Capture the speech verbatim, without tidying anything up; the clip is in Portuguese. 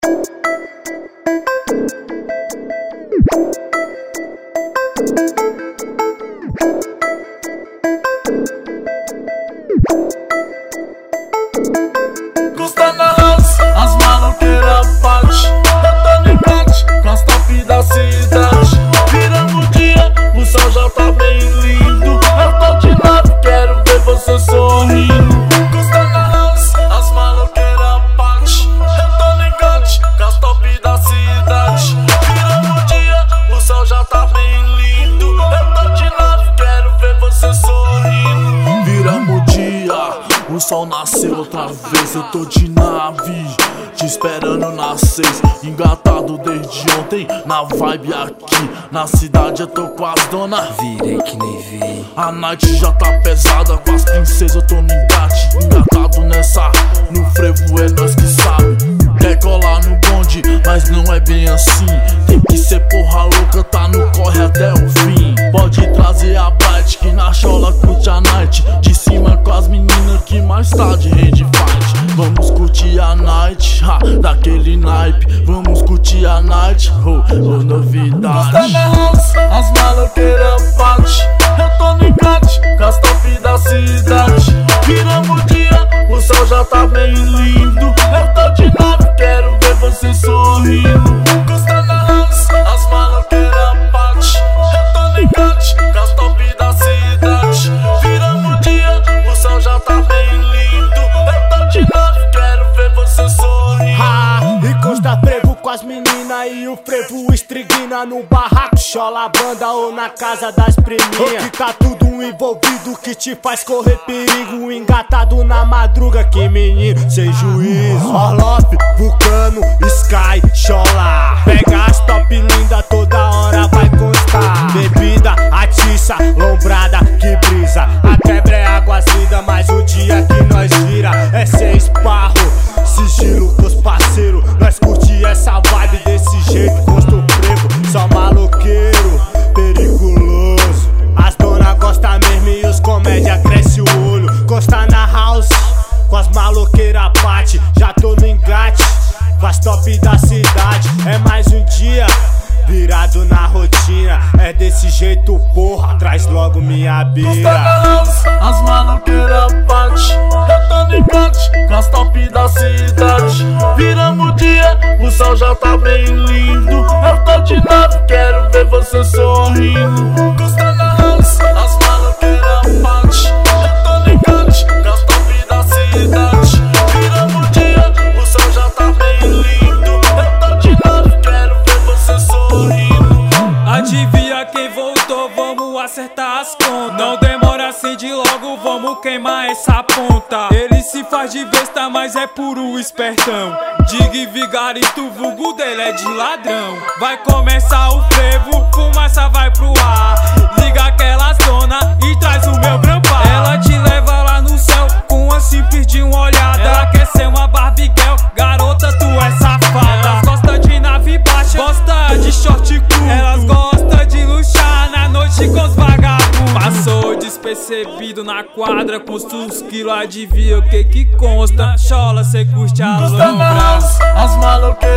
Costa na house, as maloqueiras bate. Eu tô ligado com as top da cidade. Viramos o dia, o sol já tá bem lindo. Eu tô de lado, quero ver você sorrindo. Costa na house, as maloqueiras bate. Eu tô ligado com as top da cidade. Viramos o dia, o sol já tá bem lindo. Eu tô de lado, quero ver você sorrindo. Viramos o dia, o sol nasceu outra vez, eu tô de nave, te esperando nas seis. Engatado desde ontem, na vibe aqui. Na cidade eu tô com as dona, virei que nem vi. A night já tá pesada, com as princesas eu tô no engate. Engatado nessa, no frevo é nós que sabe. Quer colar no bonde, mas não é bem assim. Tem que ser porra louca, tá no corre até o fim. Pode trazer a Bright, que na chola curte a night. De cima com as meninas que mais tarde rende fight. Vamos curtir a night, ha, daquele naipe. Vamos curtir a night, oh, oh novidade. Costa na house, as maloqueiras bate. Eu tô ligado com as top da cidade. Viramos o dia, o sol já tá bem lindo. Eu tô de lado, quero ver você sorrindo. Costa na house, as maloqueiras bate. Eu tô ligado com as top da cidade. Viramos o dia, o sol já tá bem lindo. Eu tô de lado, quero ver você sorrindo. Ah, e Costa frevo com as meninas e o frevo estriguina no barraco, chola a banda ou na casa das priminhas. Que tá tudo envolvido que te faz correr perigo. Engatado na madruga, que menino sem juízo. Orloff, Vulcano, Sky, chola. Pega as top linda, toda hora vai constar. Bebida, atiça, lombrada, que brisa. A quebra é água azeda, mas o dia que nós vira é sem esparro. Sigilo com os parceiros, nós curti essa vibe desse jeito. Gosto frevo, só maloqueiro, periculoso. As dona gosta mesmo e os comédia cresce o olho. Costa na house, com as maloqueiras bate. Já tô no engate, com as top da cidade. É mais um dia, virado na rotina. É desse jeito porra, traz logo minha bira. Costa na house, as maloqueiras bate. Eu tô ligado com as top da cidade. Viramos o dia, o sol já tá bem lindo. Eu tô de lado, quero ver você sorrindo. Costa na house, as maloqueiras bate. Eu tô ligado com as top da cidade. Viramos o dia, o sol já tá bem lindo. Eu tô de lado, quero ver você sorrindo. Adivinha quem voltou, vamos acertar as contas. Não demora, acende logo, vamos queimar essa ponta. Ele se faz de besta, mas é puro espertão. Diga vigarito, vulgo dele é de ladrão. Vai começar o frevo, fumaça vai pro ar. Liga aquelas dona e traz o meu grampar. Ela te leva lá no céu com uma simples de uma olhada. Ela quer ser uma Barbie girl, garota tu é safada. Elas gostam de nave baixa, gosta de short curto. Elas gostam de luxar na noite com os vagabundos. Passou despercebido na quadra, custa uns quilos, adivinha o que que consta. Chola, cê curte a Costa na lombra. house, as maloqueiras